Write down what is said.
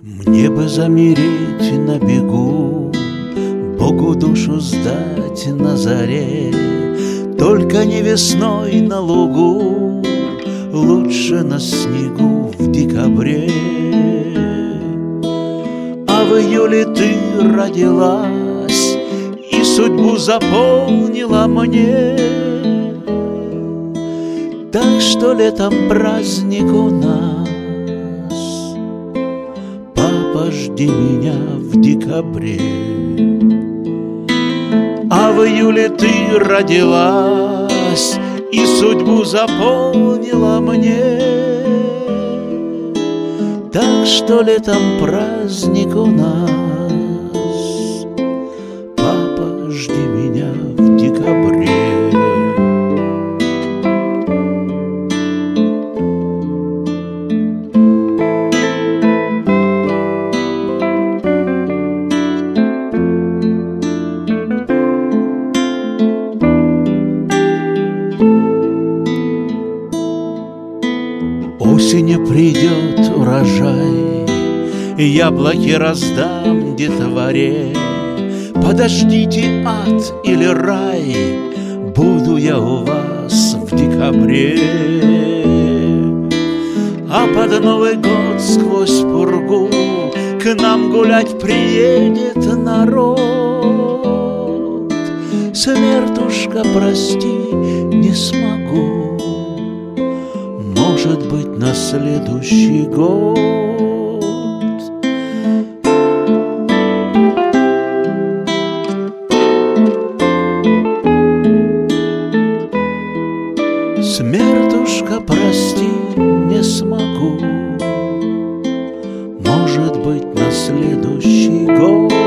Мне бы замереть на бегу, Богу душу сдать на заре, только не весной на лугу, лучше на снегу в декабре. А в июле ты родилась и судьбу заполнила мне, так что летом праздник у нас. Папа, жди меня в декабре. А в июле ты родилась и судьбу заполнила мне, так что летом праздник у нас. Папа, жди меня в декабре. Осенью придет урожай, яблоки раздам детворе. Подождите, ад или рай, буду я у вас в декабре. А под Новый год сквозь пургу к нам гулять приедет народ. Смертушка, прости, не смогу, может быть, на следующий год. Смертушка, прости, не смогу, может быть, на следующий год.